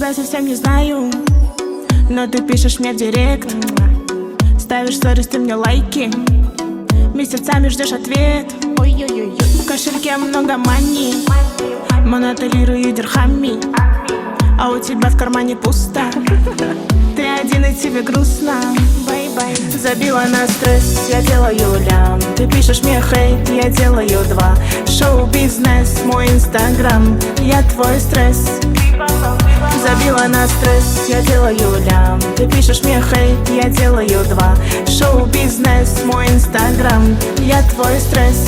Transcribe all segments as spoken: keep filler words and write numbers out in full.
тебя совсем не знаю, но ты пишешь мне в директ, ставишь сторис, ты мне лайки, месяцами ждешь ответ. Ой-ой-ой, в кошельке много мани, монотолирую дирхами, а у тебя в кармане пусто. Ты один и тебе грустно. Бай-бай. Забила на стресс, я делаю лям. Ты пишешь мне хейт, я делаю два. Шоу-бизнес, мой инстаграм, я твой стресс. Забила на стресс, я делаю лям. Ты пишешь мне хейт, я делаю два. Шоу-бизнес, мой инстаграм, я твой стресс.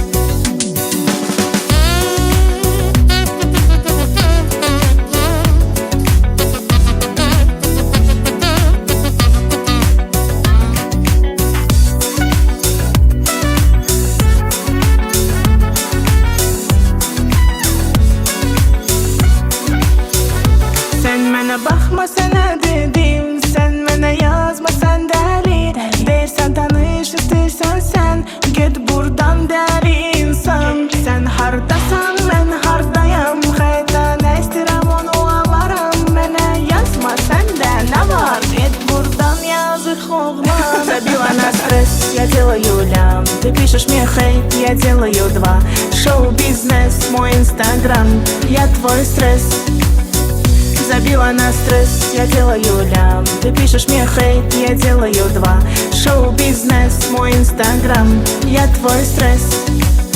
Bakmasana dedim, sen bana yazmasan deli. Dersen tanıştıysan sen, git buradan der insan. Sen hardasan, ben hardayam. Hayta ne isterim onu alaram. Bana yazma sende ne var, git buradan yazık oğlan. Забила на стресс, я делаю лям. Ты пишешь мне хейт, я делаю два. Шоу-бизнес, мой инстаграм, я твой стресс. Забила на стресс, я делаю лям. Ты пишешь мне хейт, я делаю два. Шоу-бизнес, мой инстаграм, я твой стресс.